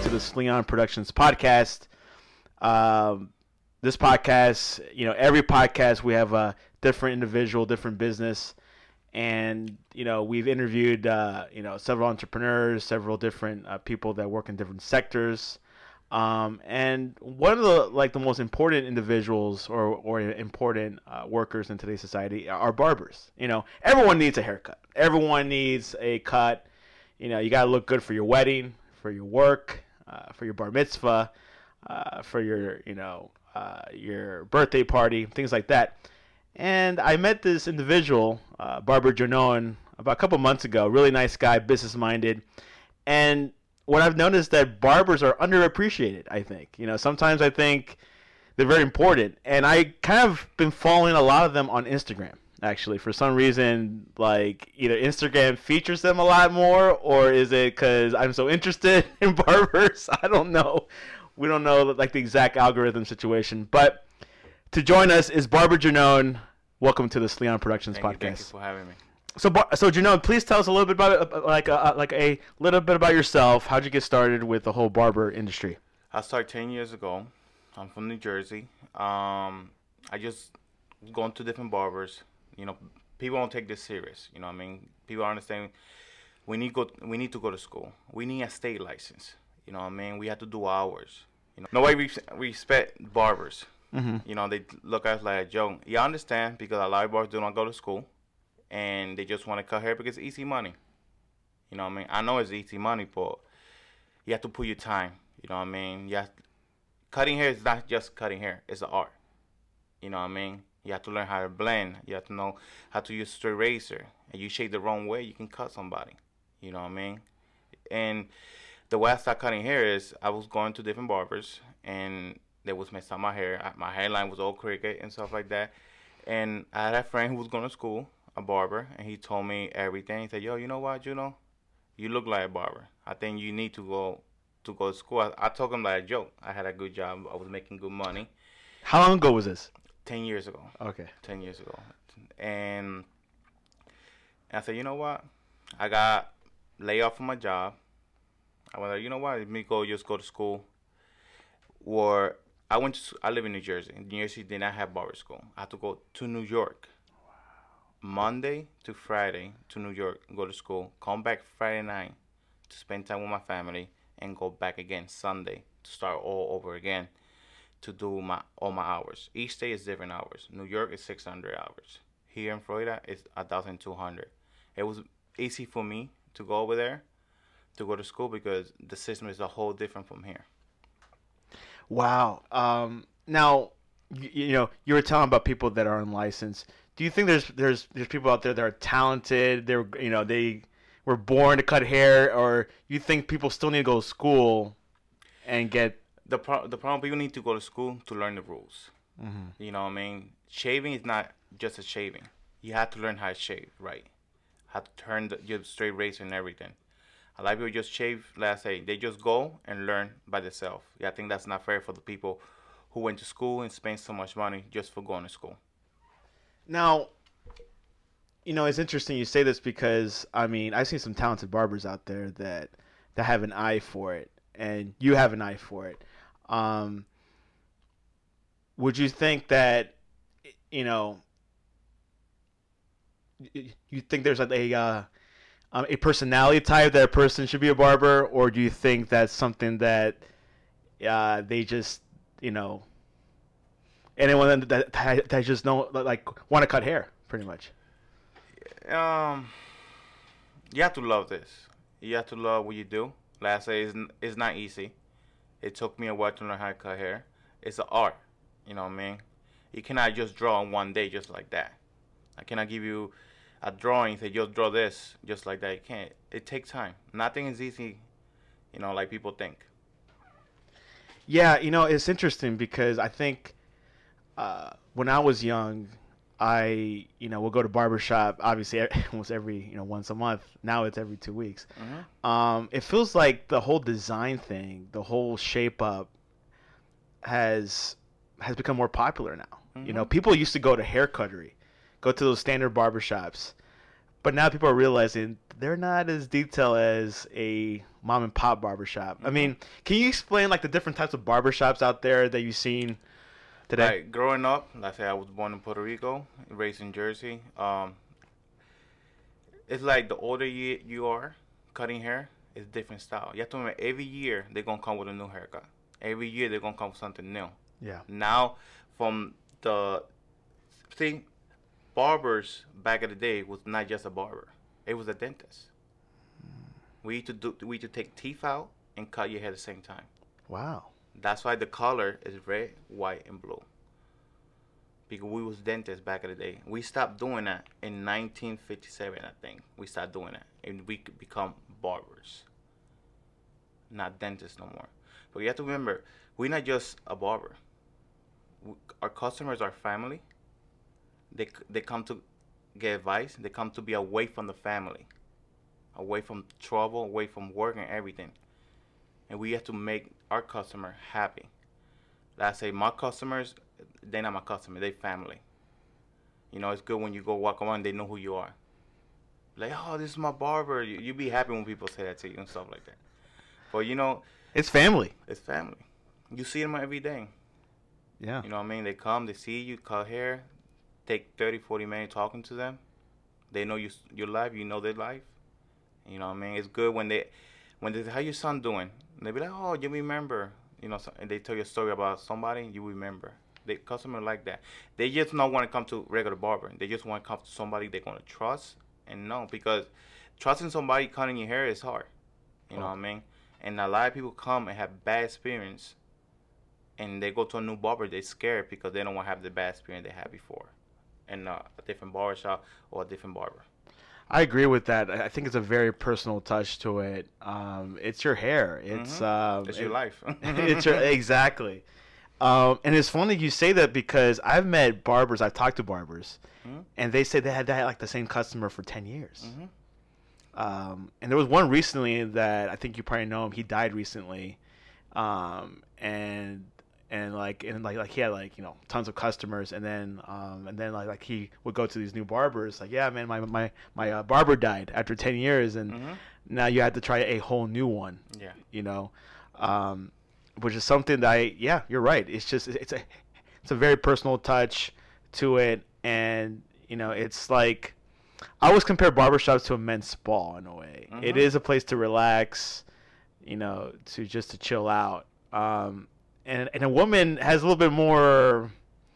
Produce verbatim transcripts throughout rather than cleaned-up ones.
to the Sleon Productions podcast. Um, this podcast, you know, every podcast we have a different individual, different business, and you know, we've interviewed, uh, you know, several entrepreneurs, several different uh, people that work in different sectors. Um, and one of the like the most important individuals or or important uh, workers in today's society are barbers. You know, everyone needs a haircut. Everyone needs a cut. You know, you gotta look good for your wedding, for your work, uh, for your bar mitzvah, uh, for your you know uh, your birthday party, things like that. And I met this individual, uh, Barber Janon, about a couple months ago. Really nice guy, business minded, and what I've noticed that barbers are underappreciated, I think. You know, sometimes I think they're very important. And I kind of been following a lot of them on Instagram, actually. For some reason, like, either Instagram features them a lot more, or is it because I'm so interested in barbers? I don't know. We don't know, like, the exact algorithm situation. But to join us is Barber Janon. Welcome to the Sleon Productions thank podcast. You, thank you for having me. So, so Janon, please tell us a little bit about, like, uh, like a little bit about yourself. How'd you get started with the whole barber industry? I started ten years ago. I'm from New Jersey. Um, I just going to different barbers. You know, people don't take this serious. You know what I mean? People understand we need go. We need to go to school. We need a state license. You know what I mean? We have to do hours. You know, nobody re- respect barbers. Mm-hmm. You know, they look at us like a joke. You understand because a lot of barbers do not go to school. And they just want to cut hair because it's easy money. You know what I mean? I know it's easy money, but you have to put your time. You know what I mean? You have, cutting hair is not just cutting hair. It's an art. You know what I mean? You have to learn how to blend. You have to know how to use a straight razor. And you shave the wrong way, you can cut somebody. You know what I mean? And the way I started cutting hair is I was going to different barbers, and they was messing up my hair. My hairline was all crooked and stuff like that. And I had a friend who was going to school, a barber, and he told me everything. He said, yo, you know what, Juno? You look like a barber. I think you need to go to go to school. I, I told him like a joke. I had a good job. I was making good money. How long ago was this? Ten years ago. Okay. Ten years ago. And I said, you know what? I got laid off from my job. I went like, you know what? Let me go just go to school. Or I went to, I live in New Jersey. In New Jersey did not have barber school. I had to go to New York. Monday to Friday to New York, go to school, come back Friday night to spend time with my family, and go back again Sunday to start all over again to do my all my hours. Each day is different hours. New York is six hundred hours. Here in Florida, it's one thousand two hundred. It was easy for me to go over there to go to school because the system is a whole different from here. Wow. Um, now, you, you know, you were telling about people that are unlicensed. Do you think there's there's there's people out there that are talented? They're you know they were born to cut hair, or you think people still need to go to school and get the pro- the problem? People need to go to school to learn the rules. Mm-hmm. You know what I mean? Shaving is not just a shaving. You have to learn how to shave right, how to turn the, your straight razor and everything. A lot of people just shave. Let's say they just go and learn by themselves. Yeah, I think that's not fair for the people who went to school and spent so much money just for going to school. Now, you know, it's interesting you say this because, I mean, I've seen some talented barbers out there that that have an eye for it, and you have an eye for it. Um, would you think that, you know, you think there's like a, uh, um, a personality type that a person should be a barber, or do you think that's something that uh, they just, you know, anyone that that, that just don't like want to cut hair, pretty much? Um, you have to love this. You have to love what you do. Like I say, it's, it's not easy. It took me a while to learn how to cut hair. It's an art. You know what I mean? You cannot just draw in one day just like that. I cannot give you a drawing and say, just draw this just like that. You can't. It takes time. Nothing is easy, you know, like people think. Yeah, you know, it's interesting because I think uh, when I was young, I, you know, will go to barbershop, obviously almost every, you know, once a month. Now it's every two weeks. Mm-hmm. Um, it feels like the whole design thing, the whole shape up has has become more popular now. Mm-hmm. You know, people used to go to hair cuttery, go to those standard barbershops. But now people are realizing they're not as detailed as a mom and pop barbershop. Mm-hmm. I mean, can you explain like the different types of barbershops out there that you've seen today? Like growing up, like I said, I was born in Puerto Rico, raised in Jersey. Um, it's like the older you you are, cutting hair is different style. You have to remember every year they're gonna come with a new haircut. Every year they're gonna come with something new. Yeah. Now, from the see, barbers back in the day was not just a barber; it was a dentist. Mm. We used to do we used to take teeth out and cut your hair at the same time. Wow. That's why the color is red, white, and blue. Because we was dentists back in the day. We stopped doing that in nineteen fifty-seven, I think. We stopped doing that, and we could become barbers, not dentists no more. But you have to remember, we're not just a barber. We, our customers are family. They they come to get advice. They come to be away from the family, away from trouble, away from work and everything. And we have to make our customer happy. Like I say, my customers, they're not my customer, they family. You know, it's good when you go walk around, they know who you are. Like, oh, this is my barber. You, you be happy when people say that to you and stuff like that. But, you know. It's family. It's family. You see them every day. Yeah. You know what I mean? They come, they see you, cut hair, take thirty, forty minutes talking to them. They know you, your life, you know their life. You know what I mean? It's good when they, when they say, how your son doing? And they be like, oh, you remember. You know, so, and they tell you a story about somebody, you remember. The customer like that. They just don't want to come to regular barber. They just want to come to somebody they're going to trust and know. Because trusting somebody cutting your hair is hard. You know oh. what I mean? And a lot of people come and have bad experience. And they go to a new barber, they're scared because they don't want to have the bad experience they had before. In uh, a different barbershop or a different barber. I agree with that. I think it's a very personal touch to it. Um, it's your hair. It's mm-hmm. um, it's your it, life. it's your exactly. Um, and it's funny you say that because I've met barbers. I've talked to barbers, mm-hmm. and they say they had, they had like the same customer for ten years. Mm-hmm. Um, and there was one recently that I think you probably know him. He died recently, um, and. And like and like like he had like you know tons of customers, and then um and then like like he would go to these new barbers like yeah man my my my uh, barber died after ten years, and mm-hmm. now you have to try a whole new one. Yeah, you know, um, which is something that I yeah you're right. It's just it's a it's a very personal touch to it, and you know it's like I always compare barbershops to a men's spa in a way. Mm-hmm. It is a place to relax, you know, to just to chill out. Um, And and a woman has a little bit more,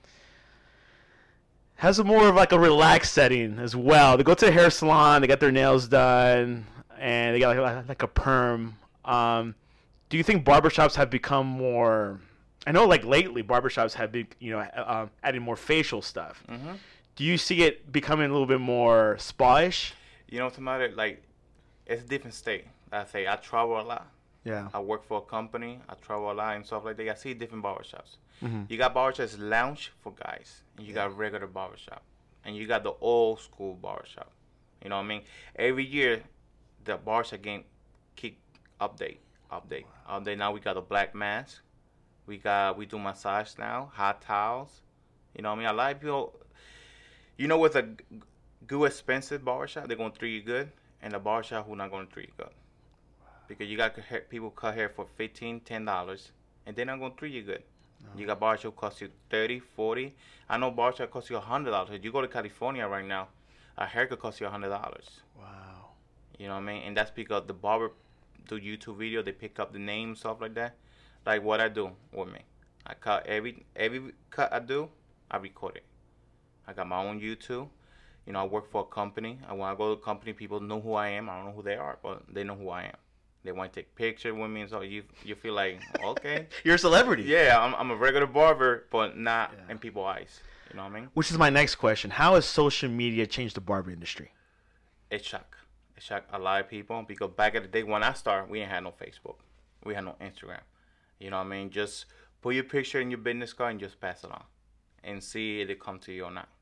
has a more of like a relaxed setting as well. They go to a hair salon, they get their nails done, and they got like, like a perm. Um, do you think barbershops have become more? I know like lately barbershops have been you know uh, adding more facial stuff. Mm-hmm. Do you see it becoming a little bit more spa-ish? You know what's the matter? Like, it's a different state. I say I travel a lot. Yeah. I work for a company. I travel a lot and stuff like that. I see different barbershops. Mm-hmm. You got barbershops lounge for guys, and you yeah. got regular barbershop, and you got the old school barbershop. You know what I mean? Every year, the barbershop game keep update, update, wow. update. Now we got a black mask. We got we do massage now, hot towels. You know what I mean? A lot of people, you know, with a good expensive barbershop, they're gonna treat you good, and the barbershop who not gonna treat you good. Because you got people cut hair for fifteen dollars, ten dollars, and they're not going to treat you good. No. You got barbershop cost you thirty dollars, forty dollars. I know barbershop cost you one hundred dollars. You go to California right now, a haircut costs you one hundred dollars. Wow. You know what I mean? And that's because the barber do YouTube video, they pick up the name and stuff like that. Like what I do with me. I cut every every cut I do, I record it. I got my own YouTube. You know, I work for a company. And when I go to a company, people know who I am. I don't know who they are, but they know who I am. They want to take pictures with me, and so you you feel like, okay. You're a celebrity. Yeah, I'm I'm a regular barber, but not yeah. in people's eyes. You know what I mean? Which is my next question. How has social media changed the barber industry? It shocked. It shocked a lot of people because back in the day when I started, we didn't have no Facebook. We had no Instagram. You know what I mean? Just put your picture in your business card and just pass it on and see if it come to you or not.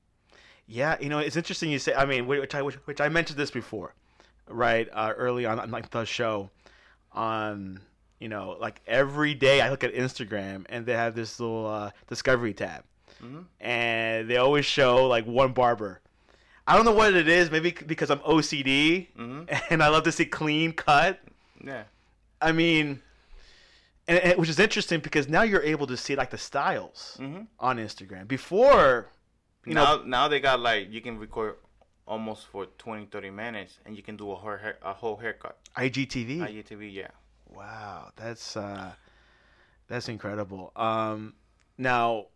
Yeah, you know, it's interesting you say, I mean, which I, which, which I mentioned this before. Right, uh, early on, on like the show, on you know, like every day I look at Instagram and they have this little uh, discovery tab, mm-hmm. and they always show like one barber. I don't know what it is. Maybe because I'm O C D Mm-hmm. and I love to see clean cut. Yeah. I mean, and, and which is interesting because now you're able to see like the styles Mm-hmm. on Instagram. Before, you now, know, now they got like you can record almost for twenty, thirty minutes, and you can do a whole hair, a whole haircut. I G T V. I G T V, yeah. Wow, that's uh, that's incredible. Um, now,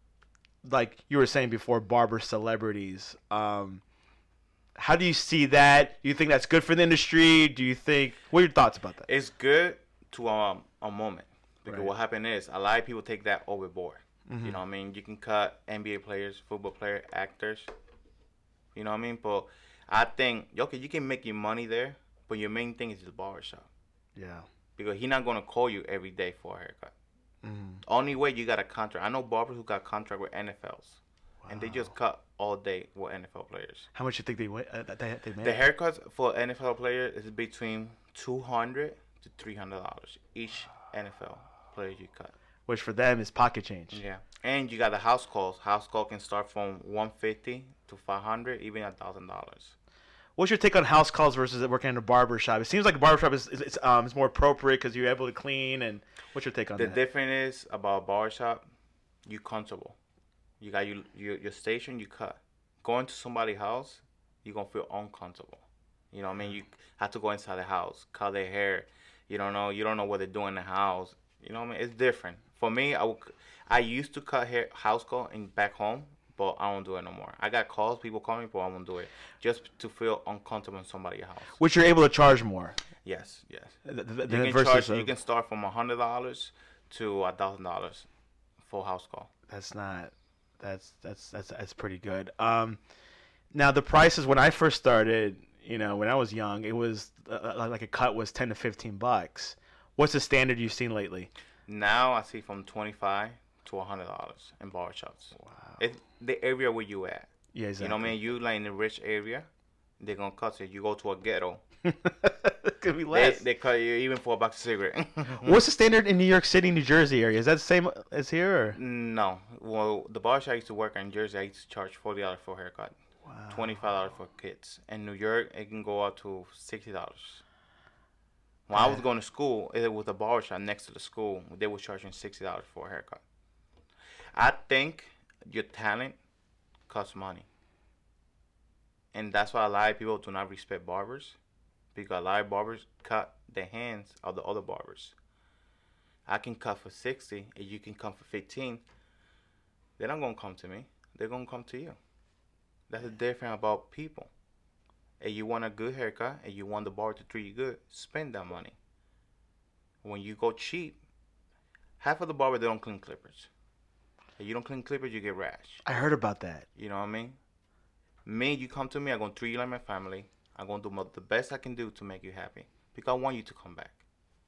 like you were saying before, barber celebrities. Um, how do you see that? Do you think that's good for the industry? Do you think? What are your thoughts about that? It's good to um a moment because Right. what happened is a lot of people take that overboard. Mhm. You know what I mean? You can cut N B A players, football player, actors. You know what I mean? But I think okay, you can make your money there, but your main thing is the barbershop Yeah. because he's not gonna call you every day for a haircut. Mhm. Only way you got a contract. I know barbers who got contract with N F Ls, and they just cut all day with N F L players. How much you think they win- uh, that they they made? The haircuts for N F L players is between two hundred to three hundred dollars each N F L player you cut. Which for them is pocket change. Yeah, and you got the house calls. House call can start from one fifty to five hundred, even a thousand dollars. What's your take on house calls versus working in a barber shop? It seems like a barber shop is, is, is um is more appropriate because you're able to clean. And what's your take on The that? difference is about barbershop, you comfortable. You got your, your your station, you cut. Going to somebody's house, you're gonna feel uncomfortable. You know what I mean? You have to go inside the house, cut their hair. You don't know you don't know what they're doing in the house. You know what I mean? It's different. For me, I would, I used to cut hair house call in back home, but I don't do it no more. I got calls, people call me, but I won't do it just to feel uncomfortable in somebody's house. Which you're able to charge more. Yes, yes. th- th- You can versus charge. a- You can start from a hundred dollars to a thousand dollars for house call. That's not. That's that's that's that's pretty good. Um, now the prices when I first started, you know, when I was young, it was uh, like a cut was ten to fifteen bucks. What's the standard you've seen lately? Now I see from twenty five to a hundred dollars in barbershops. Wow. It's the area where you at. Yeah, exactly. You know what I mean? You like in a rich area, they're gonna cut you. You go to a ghetto, It could be they, less. they cut you even for a box of cigarette. What's the standard in New York City, New Jersey area? Is that the same as here? Or? No. Well, the barbershop I used to work in Jersey, I used to charge forty dollars for a haircut, Wow. twenty five dollars for kids. In New York, it can go up to sixty dollars. When I was Yeah. going to school, it was a barbershop next to the school. They were charging sixty dollars for a haircut. I think your talent costs money, and that's why a lot of people do not respect barbers, because a lot of barbers cut the hands of the other barbers. I can cut for sixty, and you can come for fifteen. They're not gonna come to me. They're gonna come to you. That's the difference about people. If you want a good haircut and you want the barber to treat you good, spend that money. When you go cheap, half of the barber they don't clean clippers. If you don't clean clippers, you get rash. I heard about that. You know what I mean? Me, you come to me, I'm gonna treat you like my family. I'm gonna do my, the best I can do to make you happy because I want you to come back.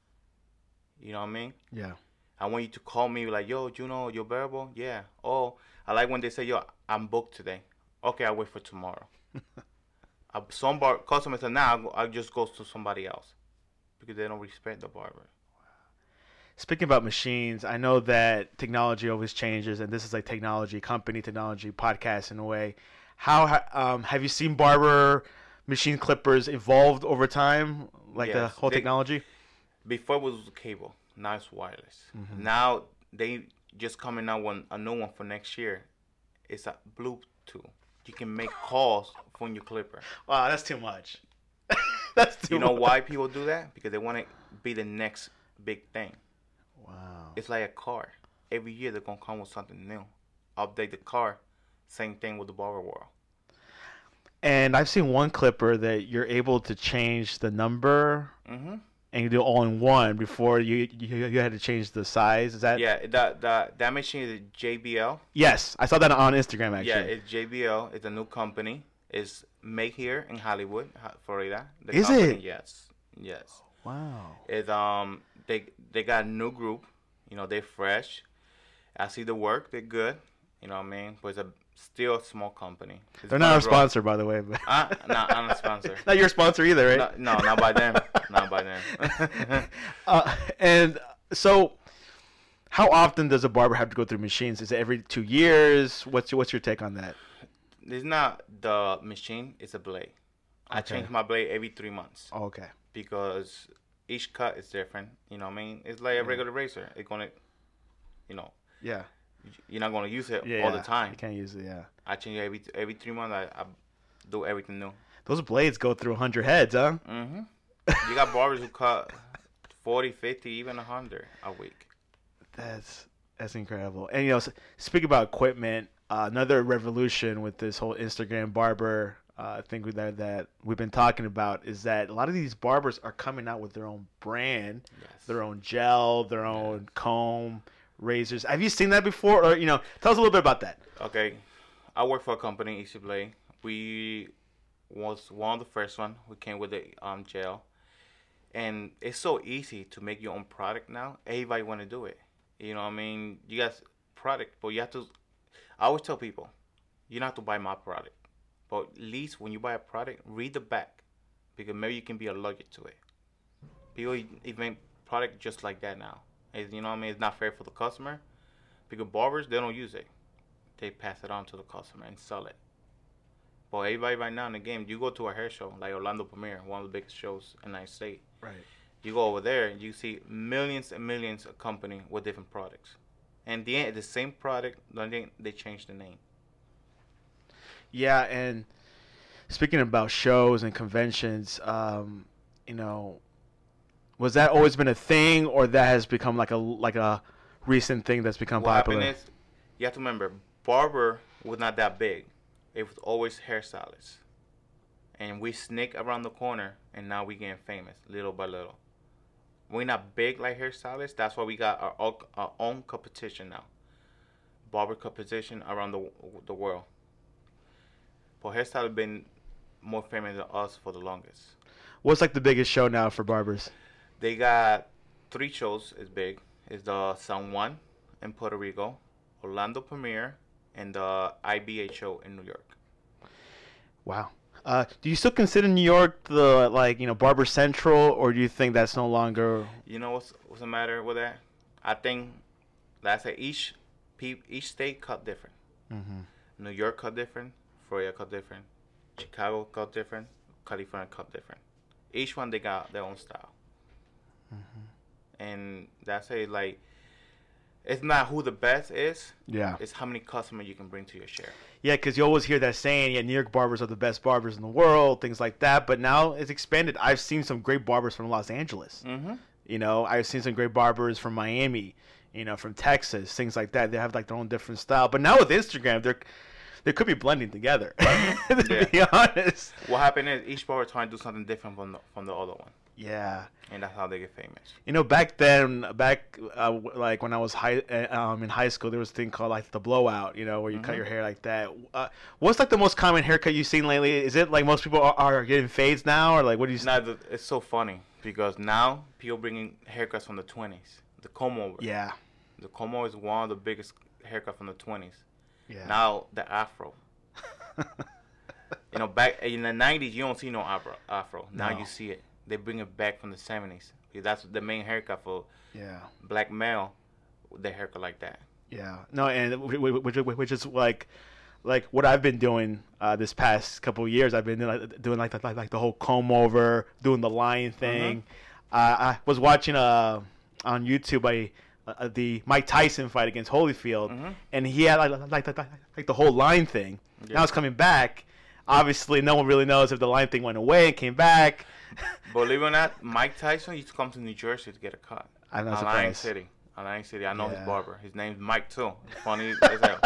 You know what I mean? Yeah. I want you to call me like, yo, Juno, you're bearable? Yeah. Oh, I like when they say, yo, I'm booked today. Okay, I'll wait for tomorrow. uh, some bar customers say, nah, I'll, go, I'll just go to somebody else because they don't respect the barber. Speaking about machines, I know that technology always changes, and this is like technology company, technology podcast in a way. How ha- um, have you seen barber machine clippers evolved over time, like the Yes, whole they- technology? Before it was cable, now it's wireless. Mhm. Now they just coming out with a new one for next year. It's a Bluetooth. You can make calls from your clipper. Wow, that's too much. That's too You know much. why people do that? Because they want to be the next big thing. Wow. It's like a car. Every year they're gonna come with something new. Update the car. Same thing with the barber world. And I've seen one clipper that you're able to change the number Mm-hmm. and you do it all in one before you you, you had to change the size. Is that? Yeah, that that that machine is J B L. Yes, I saw that on Instagram actually. Yeah, it's J B L. It's a new company. It's made here in Hollywood, Ha- Florida. The Is company, it? Yes, yes. Wow. It's um they they got a new group. You know, they're fresh. I see the work. They're good. You know what I mean? But it's a still a small company. It's They're not our gonna grow. sponsor, by the way. But Uh, no, I'm a sponsor. not your sponsor either, right? No, no, not by them. Not by them. uh, and so, how often does a barber have to go through machines? Is it every two years? What's your, what's your take on that? it's not the machine, it's a blade. I Okay. change my blade every three months Oh, okay. because each cut is different. You know what I mean? It's like a Yeah. regular razor. It's gonna, you know, Yeah. you're not gonna use it Yeah. all the time. You can't use it. Yeah. I change it every every three months. I, I do everything new. Those blades go through a hundred heads, huh? hmm You got barbers who cut forty, fifty, even a hundred a week. That's that's incredible. And you know, s- speaking about equipment, uh, another revolution with this whole Instagram barber uh, thing with that that we've been talking about is that a lot of these barbers are coming out with their own brand, Yes. their own gel, their own comb, razors. Have you seen that before? Or you know, tell us a little bit about that. Okay, I work for a company, Easy Blade. We was one of the first one. We came with the um gel, and it's so easy to make your own product now. Everybody want to do it. You know what I mean? You got product, but you have to. I always tell people, you don't have to buy my product, but at least when you buy a product, read the back, because maybe you can be allergic to it. People even product just like that now. It's, you know what I mean? It's not fair for the customer, because barbers they don't use it. They pass it on to the customer and sell it. But everybody right now in the game, you go to a hair show like Orlando Premiere, one of the biggest shows in the United States. Right. You go over there, you see millions and millions of company with different products. And the end, the same product, then they change the name. Yeah, and speaking about shows and conventions, um, you know, was that always been a thing, or that has become like a like a recent thing that's become What popular? happened is, you have to remember, barber was not that big. It was always hairstylists. And we sneak around the corner, and now we getting famous, little by little. We're not big like hairstylists. That's why we got our, own- our own competition now. Barber competition around the the world. But hairstylists been more famous than us for the longest. What's like the biggest show now for barbers? They got three shows. It's big. It's the San Juan in Puerto Rico, Orlando Premiere, and the I B A show in New York. Wow. Uh, do you still consider New York the like you know Barber Central, or do you think that's no longer? You know what's what's the matter with that? I think, like I said, each pe- each state cut different. Mm-hmm. New York cut different, Florida cut different, Chicago cut different, California cut different. Each one they got their own style, Mm-hmm. and that's it. Like, it's not who the best is. Yeah. It's how many customers you can bring to your share. Yeah, because you always hear that saying, yeah, New York barbers are the best barbers in the world, things like that. But now it's expanded. I've seen some great barbers from Los Angeles. Mm-hmm. You know, I've seen some great barbers from Miami, you know, from Texas, things like that. They have like their own different style. But now with Instagram, they're they could be blending together. to Yeah. be honest. What happened is each barber trying to do something different from the, from the other one, Yeah. and that's how they get famous. You know, back then, back uh, w- like when I was high, uh, um, in high school, there was a thing called like the blowout. You know, where you cut Mhm. your hair like that. Uh, what's like the most common haircut you've seen lately? Is it like most people are, are getting fades now, or like what do you? Now the, it's so funny because now people bringing haircuts from the twenties. The comb over. Yeah. The comb over is one of the biggest haircut from the twenties. Yeah. Now the afro. You know, back in the nineties, you don't see no afro. Afro. Now No. you see it. They bring it back from the seventies. Because that's the main haircut for yeah. black male. Their haircut like that. Yeah. No, and wh- wh- which which is like like what I've been doing uh, this past couple of years. I've been doing like, doing like the, like like the whole comb over, doing the line thing. Uh, I was watching uh on YouTube a. Uh, the Mike Tyson fight against Holyfield, Mhm. and he had like like, like, like the whole line thing. Yeah. Now it's coming back. Obviously, no one really knows if the line thing went away and came back. Believe it or not, Mike Tyson used to come to New Jersey to get a cut. I'm not Lion surprised. City. Lion City. I know Yeah. his barber. His name's Mike too. It's funny as hell.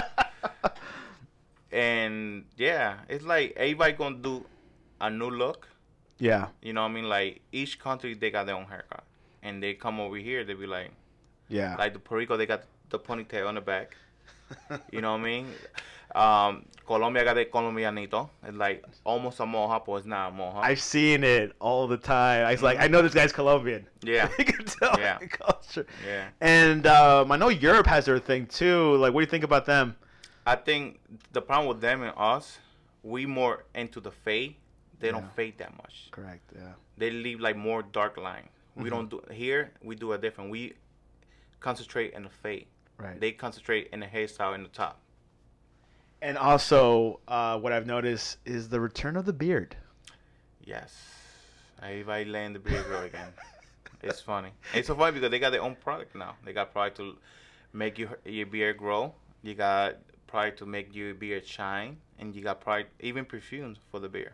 And yeah, it's like everybody gonna do a new look. Yeah, You know what I mean? Like each country they got their own haircut, and they come over here they be like, yeah, like the Puerto Rico they got the ponytail on the back. You know what I mean? Um, Colombia got the colombianito. It's like almost a mohawk, but it's not a mohawk. I've seen it all the time. I was like, I know this guy's Colombian. Yeah. you can tell Yeah. the culture. Yeah. And um, I know Europe has their thing too. Like, what do you think about them? I think the problem with them and us, we more into the fade. They Yeah. don't fade that much. Correct. Yeah. They leave like more dark line. We Mhm. don't do here. We do a different. We concentrate in the fade. Right. They concentrate in the hairstyle in the top. And also, uh, what I've noticed is the return of the beard. Yes. Everybody letting the beard grow again. It's funny. It's so funny because they got their own product now. They got product to make your your beard grow. You got product to make your beard shine, and you got product even perfumes for the beard.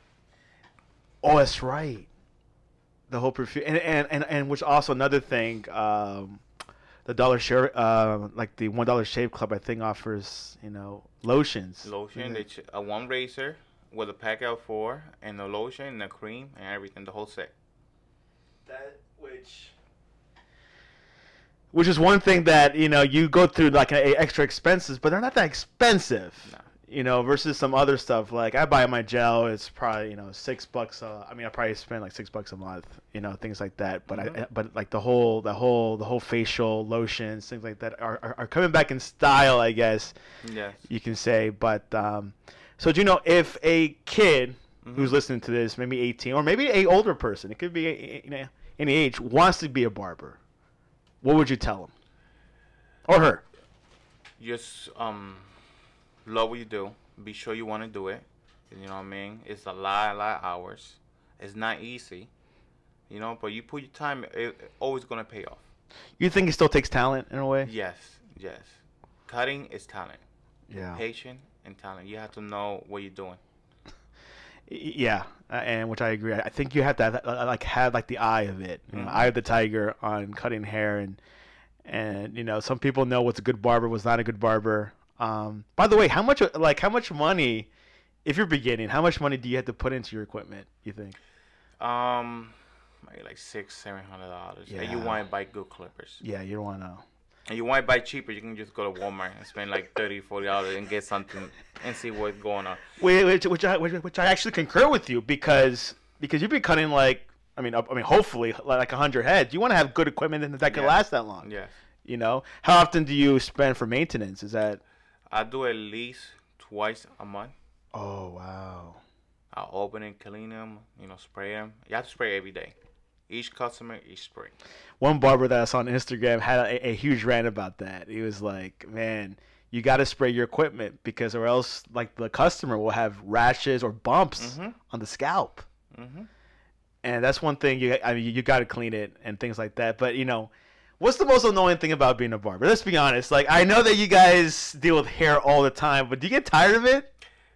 Oh, that's right. The whole perfume, and and and, and which also another thing. Um, the Dollar Shave, uh, like the one dollar Shave Club, I think offers you know lotions. Lotion, they ch- a one razor with a pack out four, and a lotion and a cream and everything, the whole set. That which. Which is one thing that you know you go through like a, a extra expenses, but they're not that expensive. No. You know, versus some other stuff. Like I buy my gel, it's probably you know six bucks. Uh, I mean, I probably spend like six bucks a month. You know, things like that. But Mm-hmm. I, but like the whole, the whole, the whole facial lotions, things like that are, are, are coming back in style, I guess. Yes. You can say. But um, so do you know if a kid Mm-hmm. who's listening to this, maybe eighteen or maybe a older person, it could be a, you know any age, wants to be a barber, what would you tell him or her? Just um, love what you do. Be sure you want to do it. You know what I mean? It's a lot, a lot of hours. It's not easy. You know, but you put your time, it, it always gonna pay off. You think it still takes talent in a way? Yes, yes. Cutting is talent. Yeah. Patient and talent. You have to know what you're doing. Yeah, uh, and which I agree. I think you have to have, uh, like have like the eye of it, you know, Mhm. eye of the tiger on cutting hair, and and you know some people know what's a good barber, what's not a good barber. Um, by the way, how much like how much money, if you're beginning, how much money do you have to put into your equipment? You think? Um, maybe like six, seven hundred dollars. And you Yeah. want to buy good clippers. Yeah, you don't want to. And you want to buy cheaper, you can just go to Walmart and spend like thirty, forty dollars and get something and see what's going on. Which which I which, which I actually concur with you because because you've been cutting like I mean I mean hopefully like a hundred heads. You want to have good equipment that can Yeah. last that long. Yes. You know, how often do you spend for maintenance? Is that? I do at least twice a month. Oh wow. I open and clean them, you know, spray them. You have to spray every day. Each customer, each spray. One barber that I saw on Instagram had a, a huge rant about that. He was like, "Man, you got to spray your equipment because, or else, like the customer will have rashes or bumps Mhm. on the scalp." Mm-hmm. And that's one thing you, I mean, you got to clean it and things like that. But you know, what's the most annoying thing about being a barber? Let's be honest. Like, I know that you guys deal with hair all the time, but do you get tired of it?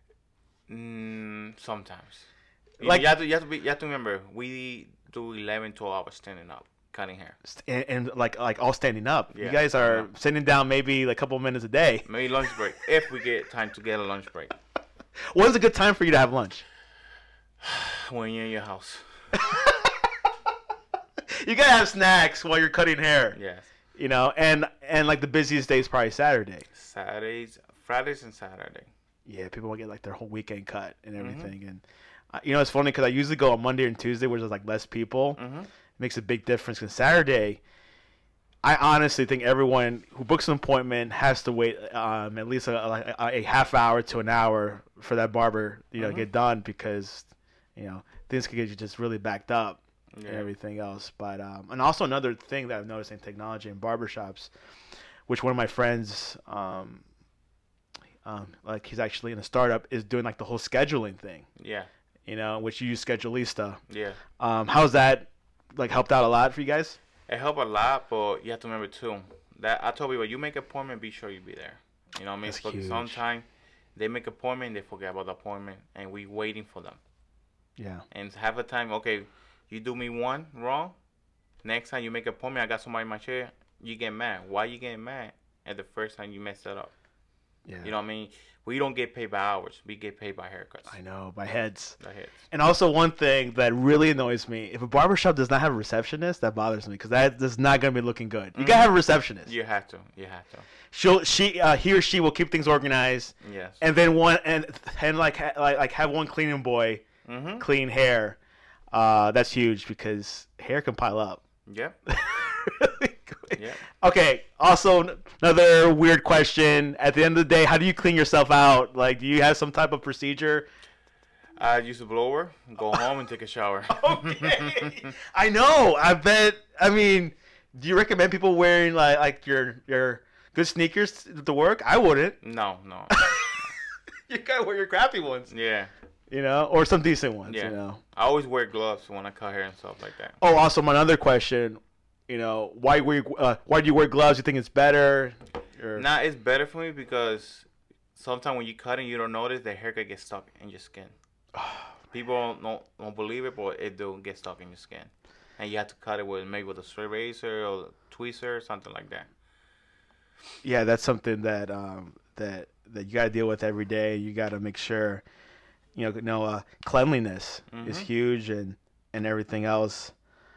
Mm, sometimes. You- Like- you have to, you have to be, you have to remember, we do eleven, twelve hours standing up, cutting hair. And, and like, like all standing up. You Yeah. guys are Yeah. sitting down maybe like a couple minutes a day. Maybe lunch break, if we get time to get a lunch break. When's a good time for you to have lunch? When you're in your house. You gotta have snacks while you're cutting hair. Yes. You know, and and like the busiest day is probably Saturday. Saturdays, Fridays and Saturday. Yeah, people will get like their whole weekend cut and Mm-hmm. everything. And uh, you know, it's funny because I usually go on Monday and Tuesday, where there's like less people. Mm-hmm. It makes a big difference. Because Saturday, I honestly think everyone who books an appointment has to wait um, at least a, like a, a half hour to an hour for that barber, you know, Mhm. get done because you know things could get you just really backed up. And Yeah. everything else. But um, and also another thing that I've noticed in technology in barbershops, which one of my friends, um, um, like he's actually in a startup, is doing like the whole scheduling thing. Yeah. You know, which you use Schedulista. Yeah. Um, how's that like helped out a lot for you guys? It helped a lot, but you have to remember too that I told people, you make an appointment, be sure you be there. You know what I mean? That's So huge. sometimes they make an appointment, they forget about the appointment, and we waiting for them. Yeah. And half the time, okay, you do me one wrong, next time you make an appointment, I got somebody in my chair, you get mad. Why you getting mad at the first time you messed that up? Yeah. You know what I mean? We don't get paid by hours. We get paid by haircuts. I know, by heads. By heads. And also one thing that really annoys me, if a barbershop does not have a receptionist, that bothers me because that is not going to be looking good. You got to Mhm. have a receptionist. You have to. You have to. She'll, she, uh, he or she will keep things organized. Yes. And then one and and like ha- like like have one cleaning boy Mm-hmm. clean hair. Uh, that's huge because hair can pile up. Yep. Really quick. Yep. Okay. Also, n- another weird question. At the end of the day, how do you clean yourself out? Like, do you have some type of procedure? I use a blower, go home and take a shower. Okay. I know. I bet. I mean, do you recommend people wearing like like your your good sneakers to work? I wouldn't. No, no. You gotta wear your crappy ones. Yeah. You know, or some decent ones. Yeah. You know. I always wear gloves when I cut hair and stuff like that. Oh, also my other question. You know, why wear uh, why do you wear gloves? You think it's better? Or... Nah, it's better for me because sometimes when you cut and you don't notice, the hair could get stuck in your skin. People don't, don't don't believe it, but it do get stuck in your skin, and you have to cut it with maybe with a straight razor or tweezer or something like that. Yeah, that's something that um, that that you gotta deal with every day. You gotta make sure, you know, no uh, cleanliness mm-hmm. is huge and and everything else.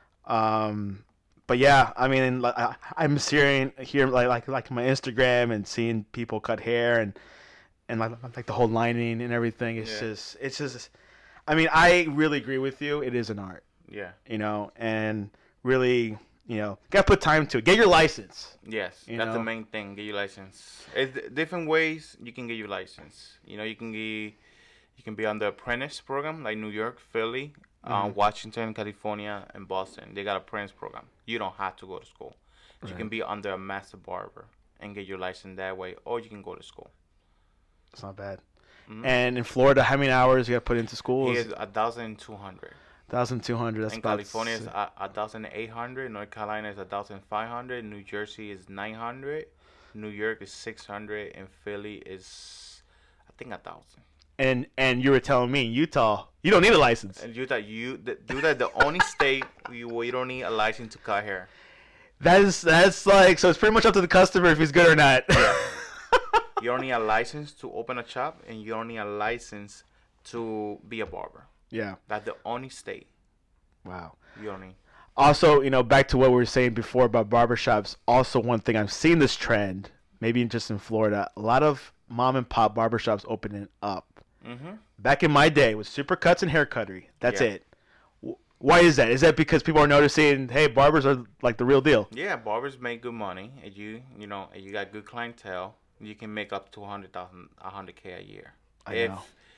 Um, but yeah, I mean, like, I, I'm seeing here like like like my Instagram and seeing people cut hair and and like like the whole lining and everything. It's yeah. just it's just. I mean, I really agree with you. It is an art. Yeah. You know, and really, you know, gotta put time to it. Get your license. Yes, you that's know? the main thing. Get your license. It's different ways you can get your license. You know, you can be, you can be on the apprentice program like New York, Philly, mm-hmm. uh, Washington, California, and Boston. They got apprentice program. You don't have to go to school. Right. You can be under a master barber and get your license that way, or you can go to school. It's not bad. Mm-hmm. And in Florida, how many hours you got to put into school? He is a thousand two hundred. Thousand two hundred. That's in about California is a, a thousand eight hundred. North Carolina is a thousand five hundred. New Jersey is nine hundred. New York is six hundred, and Philly is, I think, a thousand. And and you were telling me Utah, you don't need a license. And Utah, you the, Utah, the only state you where you don't need a license to cut hair. That is that's like so. It's pretty much up to the customer if he's good or not. Yeah. You don't need a license to open a shop, and you don't need a license to be a barber. Yeah. That's the only state. Wow. You don't need. Also, you know, back to what we were saying before about barbershops, also one thing I've seen this trend, maybe just in Florida, a lot of mom and pop barbershops opening up. Mm-hmm. Back in my day, it was Supercuts and Hair Cuttery. That's yeah. it. Why is that? Is that because people are noticing, hey, barbers are like the real deal? Yeah, barbers make good money. And you, you know, and you got good clientele. You can make up to one hundred thousand dollars, one hundred K a year. I if, know.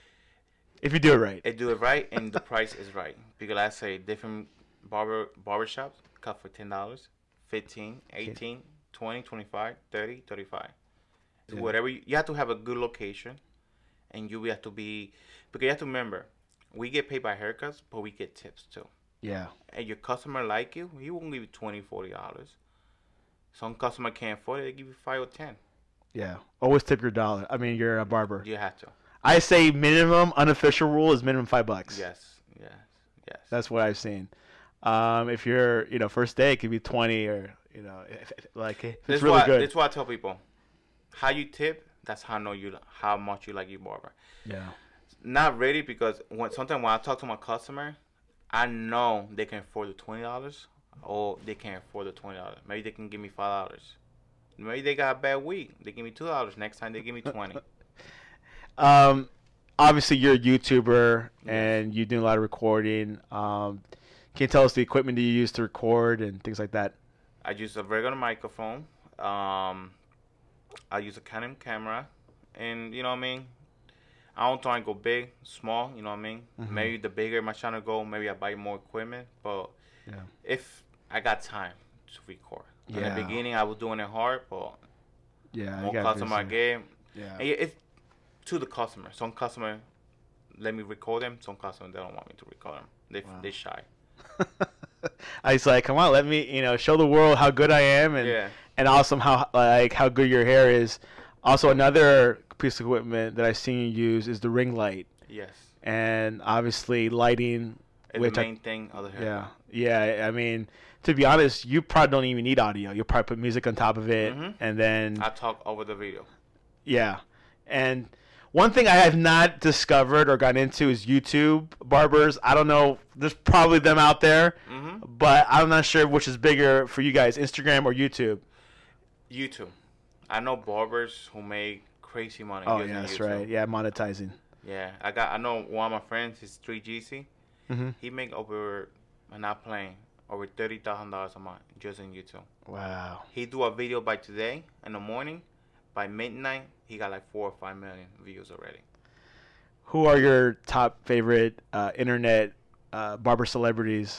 If you do it right. If you do it right and the price is right. Because I say different barber barbershops cut for ten dollars, fifteen, eighteen, twenty, twenty-five, thirty, thirty-five. Yeah. Whatever. You, you have to have a good location. And you have to be, because you have to remember, we get paid by haircuts, but we get tips too. Yeah. And your customer like you, he won't give you twenty dollars, forty dollars. Some customer can't afford it, they give you five or ten. Yeah. Always tip your dollar. I mean, you're a barber. You have to. I say minimum unofficial rule is minimum five bucks. Yes. Yes. Yes. That's what I've seen. Um, if you're, you know, first day, it could be twenty or, you know, if, if, like, if it's really why, good. That's why I tell people, how you tip, that's how I know you, how much you like your barber. Yeah. Not really, because when sometimes when I talk to my customer, I know they can afford the twenty dollars or they can't afford the twenty dollars. Maybe they can give me five dollars. Maybe they got a bad week. They give me two dollars. Next time they give me twenty. um, obviously you're a YouTuber and you do a lot of recording. Um, can you tell us the equipment that you use to record and things like that? I use a regular microphone. Um, I use a Canon camera, and you know what I mean. I don't try and go big, small. You know what I mean. Mm-hmm. Maybe the bigger my channel go, maybe I buy more equipment. But yeah. if I got time to record. In yeah. the beginning, I was doing it hard, but yeah, more customer I get. Yeah. It's to the customer. Some customer let me record them. Some customer they don't want me to record them. They wow. they shy. I was like, come on, let me, you know, show the world how good I am, and yeah. and also how like how good your hair is. Also, another piece of equipment that I've seen you use is the ring light. Yes. And obviously lighting. It's which the main I, thing of the hair. Yeah. Yeah. I mean, to be honest, you probably don't even need audio. You'll probably put music on top of it, mm-hmm. and then I talk over the video. Yeah. And one thing I have not discovered or gotten into is YouTube barbers. I don't know. There's probably them out there, mm-hmm. but I'm not sure which is bigger for you guys, Instagram or YouTube. YouTube. I know barbers who make crazy money. Oh, using yeah, that's YouTube. right. Yeah, monetizing. Yeah, I got. I know one of my friends. He's three G C. Mm-hmm. He make over, I'm not playing, over thirty thousand dollars a month just in YouTube. Wow. He do a video by today in the morning. By midnight, he got like four or five million views already. Who are your top favorite uh, internet uh, barber celebrities?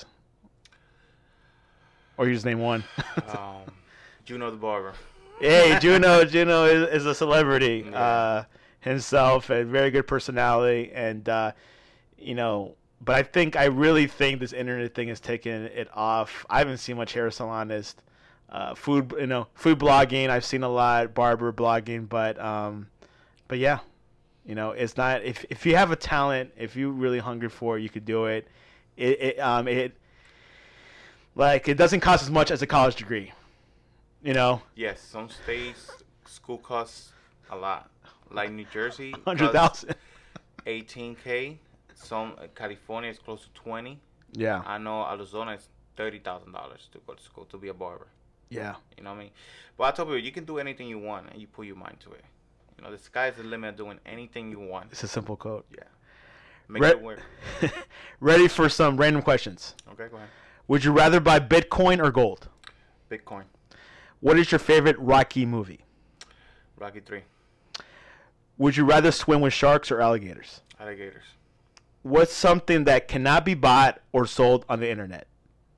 Or you just name one. um, Juno the barber. Hey, Juno, Juno is, is a celebrity. Yeah. Uh, himself, and very good personality, and uh, you know. But I think I really think this internet thing is taking it off. I haven't seen much hair salonist, uh, food you know food blogging. I've seen a lot barber blogging, but um, but yeah, you know it's not if if you have a talent, if you're really hungry for it, you could do it. It it um it like it doesn't cost as much as a college degree, you know. Yes, some states school costs a lot. Like New Jersey, Hundred thousand. eighteen k. Some uh, California is close to twenty. Yeah. I know Arizona is thirty thousand dollars to go to school to be a barber. Yeah. You know what I mean? But I tell people you can do anything you want and you put your mind to it. You know, the sky's the limit of doing anything you want. It's a simple code. Yeah. Make Re- it work. Ready for some random questions. Okay, go ahead. Would you rather buy Bitcoin or gold? Bitcoin. What is your favorite Rocky movie? Rocky three. Would you rather swim with sharks or alligators? Alligators. What's something that cannot be bought or sold on the internet?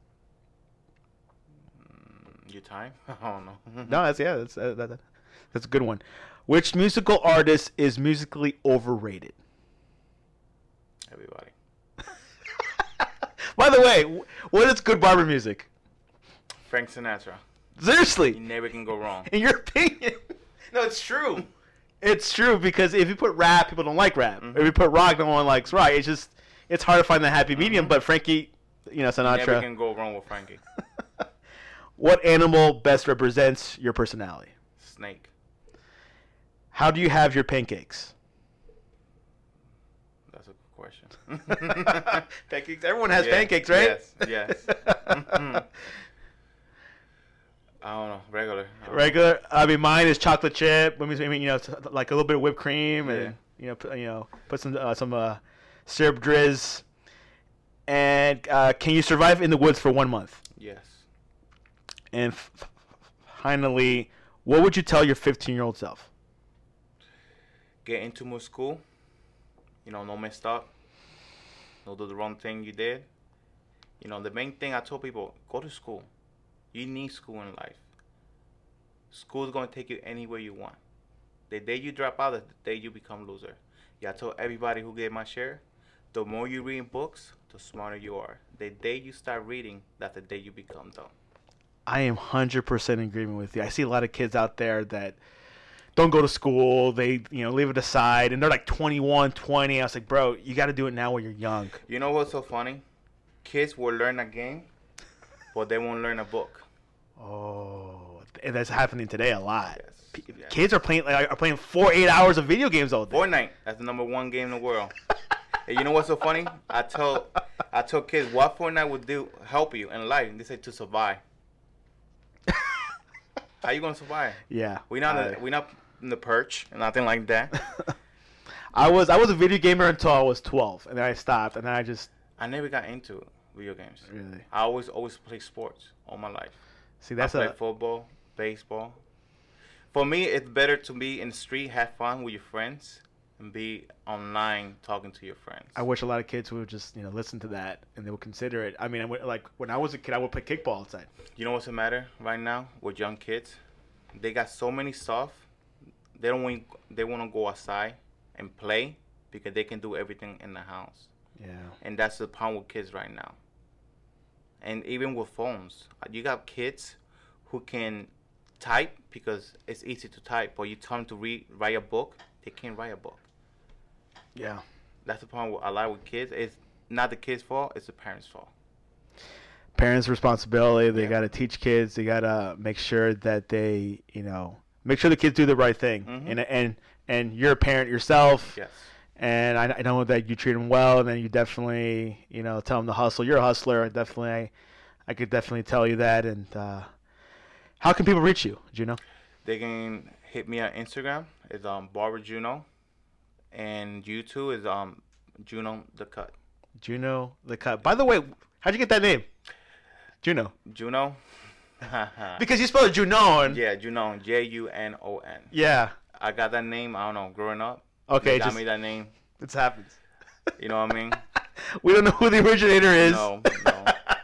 Mm, your time? I don't know. No, that's yeah, that's uh, that, that, that's a good one. Which musical artist is musically overrated? Everybody. By the way, wh- what is good barber music? Frank Sinatra. You Seriously, never can go wrong. in your opinion? No, it's true. It's true because if you put rap, people don't like rap. Mhm. If you put rock, no one likes rock. It's just it's hard to find the happy medium. Mhm. But Frankie, you know, You never Sinatra. can go wrong with Frankie. What animal best represents your personality? Snake. How do you have your pancakes? That's a good question. Pancakes. Everyone has Yeah, pancakes, right? Yes, yes. Mhm. I don't know. Regular. I don't know. Regular. I mean, mine is chocolate chip. I mean, I mean, you know, it's like a little bit of whipped cream, and Yeah. you know, put, you know, put some uh, some uh, syrup drizz. And uh, can you survive in the woods for one month? Yes. And f- f- finally, what would you tell your fifteen-year-old self? Get into more school. You know, no messed up. No do the wrong thing you did. You know, the main thing I told people, go to school. You need school in life. School is going to take you anywhere you want. The day you drop out is the day you become loser. Yeah, I told everybody who gave my share, the more you read in books, the smarter you are. The day you start reading, that's the day you become dumb. I am one hundred percent in agreement with you. I see a lot of kids out there that don't go to school. They, you know, leave it aside, and they're like twenty-one, twenty. I was like, bro, you got to do it now while you're young. You know what's so funny? Kids will learn a game, but they won't learn a book. Oh, and that's happening today a lot. Yes, P- yes. Kids are playing like are playing four, eight hours of video games all day. Fortnite, that's the number one game in the world. And you know what's so funny? I tell I tell kids what Fortnite would do help you in life. They say to survive. How you gonna survive? Yeah, We not I, we not in the perch and nothing like that. I was I was a video gamer until I was twelve, and then I stopped, and then I just I never got into video games. really I always always play sports all my life. see that's I play a football, baseball. For me, it's better to be in the street, have fun with your friends, and be online talking to your friends. I wish a lot of kids would just you know listen to that and they would consider it. I mean, I would, like when I was a kid, I would play kickball outside. You know what's the matter right now with young kids? They got so many stuff. They don't want they want to go outside and play because they can do everything in the house. Yeah, And that's the problem with kids right now. And even with phones, you got kids who can type because it's easy to type, but you tell them to read, write a book, they can't write a book. yeah. That's the problem with a lot with kids. It's not the kid's fault; it's the parents' fault. Parents' responsibility. They Yeah. got to teach kids. They got to make sure that they you know make sure the kids do the right thing. Mhm. And and and you're a parent yourself. Yes. And I, I know that you treat them well, and then you definitely, you know, tell them to hustle. You're a hustler. I definitely, I, I could definitely tell you that. And uh, how can people reach you, Juno? They can hit me on Instagram. It's um Barber Juno, and YouTube is um Juno the Cut. Juno the Cut. By the way, how'd you get that name? Juno. Juno. Because you spell it Junon. Yeah, Juno. J U N O N. Yeah. I got that name. I don't know. Growing up. Okay, They got just me that name. it happens. You know what I mean? We don't know who the originator is. No, no.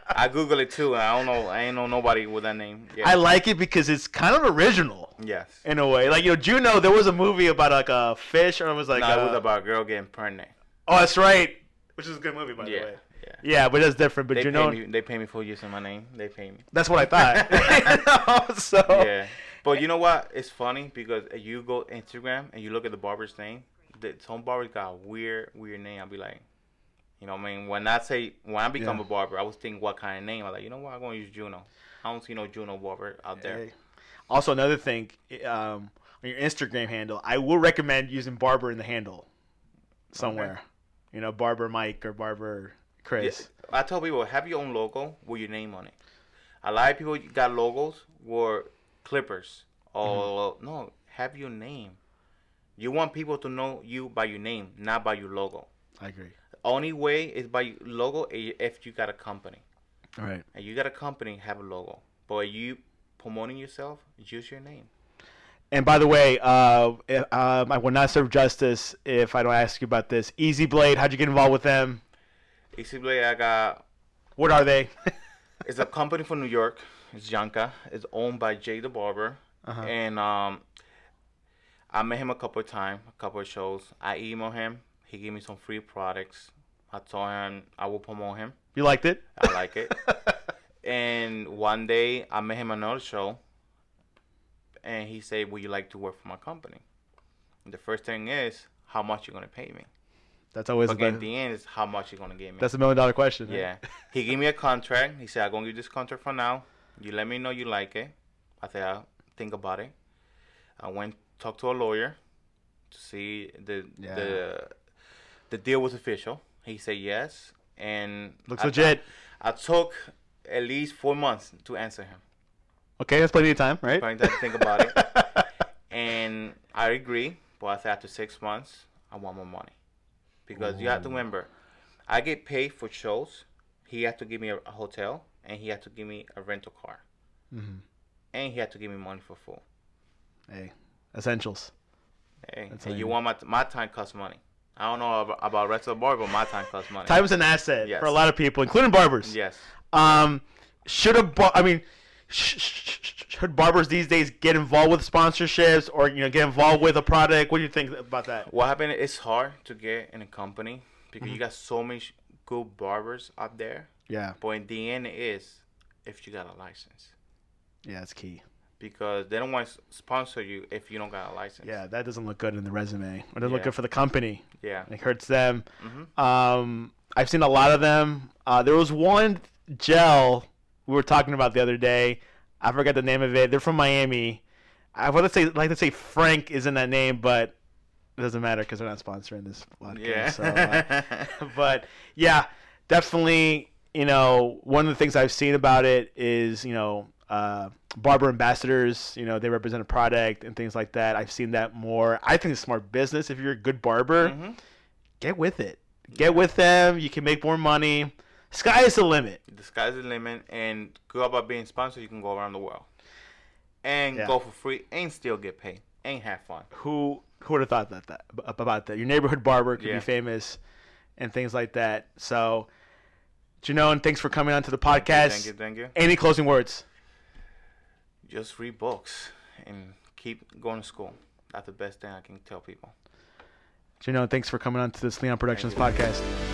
I Google it too. I don't know. I ain't know nobody with that name. Yeah. I like it because it's kind of original. Yes. In a way, like you know, Juno. There was a movie about like a fish, or it was like no, a, it was about a girl getting pregnant. Oh, that's right. Which is a good movie, by yeah. the way. Yeah. Yeah, but that's different. But they Juno. Pay me, they pay me for using my name. They pay me. That's what I thought. so. Yeah. But you know what? It's funny because you go Instagram and you look at the barber's name. The, some barbers got a weird, weird name. I'll be like, you know what I mean? When I say, when I become yeah. a barber, I was thinking what kind of name. I'm like, you know what? I'm going to use Juno. I don't see no Juno barber out there. Hey. Also, another thing, um, on your Instagram handle, I will recommend using Barber in the handle somewhere. Okay. You know, Barber Mike or Barber Chris. Yeah. I tell people, have your own logo with your name on it. A lot of people got logos were clippers. Oh, mm-hmm. No, have your name. You want people to know you by your name, not by your logo. I agree. Only way is by your logo if you got a company. All right. And you got a company, have a logo. But you promoting yourself, use your name. And by the way, uh, um, I will not serve justice if I don't ask you about this. Easy Blade, how'd you get involved with them? Easy Blade, I got... What are they? It's a company from New York. It's Yanka. It's owned by Jay the Barber. Uh-huh. And um, I met him a couple of times, a couple of shows. I emailed him. He gave me some free products. I told him I will promote him. You liked it? I like it. And one day I met him at another show. And he said, would you like to work for my company? And the first thing is, how much you going to pay me? That's always but at the end is how much you going to give me. That's a million dollar question. Yeah. Right? He gave me a contract. He said, I'm going to give this contract for now. You let me know you like it. I said, I'll think about it. I went talked to a lawyer to see the yeah. the the deal was official. He said yes. And looks I, legit. I, I took at least four months to answer him. Okay, that's plenty of time, right? Plenty of time to think about it. And I agree, but I said after six months, I want more money. Because Ooh. You have to remember, I get paid for shows. He had to give me a, a hotel, and he had to give me a rental car. Mm-hmm. And he had to give me money for food. Hey, essentials. Hey, and you want my my time costs money. I don't know about, about rest of the bar, but my time costs money. Time is an asset yes. for a lot of people, including barbers. Yes. Um, should a bar- I mean, sh- sh- sh- should barbers these days get involved with sponsorships or you know get involved with a product? What do you think about that? What happened? It's hard to get in a company because mm-hmm. you got so many good barbers out there. Yeah. But in the end, it is if you got a license. Yeah, that's key. Because they don't want to sponsor you if you don't got a license. Yeah, that doesn't look good in the resume. It doesn't yeah. look good for the company. Yeah. It hurts them. Mm-hmm. Um, I've seen a lot of them. Uh, there was one gel we were talking about the other day. I forgot the name of it. They're from Miami. I would say, like to say Frank is in that name, but it doesn't matter because they're not sponsoring this podcast. Yeah. So, uh, but, yeah, definitely, you know, one of the things I've seen about it is, you know, uh, barber ambassadors, you know, they represent a product and things like that. I've seen that more. I think it's smart business. If you're a good barber, mm-hmm. get with it. Get with them. You can make more money. Sky is the limit. The sky's the limit. And go about being sponsored, you can go around the world. And yeah. go for free and still get paid. And have fun. Who who would have thought that, that about that? Your neighborhood barber could yeah. be famous and things like that. So, Janone, thanks for coming on to the podcast. Thank you, thank you. Any closing words? Just read books and keep going to school. That's the best thing I can tell people. Janone, thanks for coming on to this Leon Productions podcast.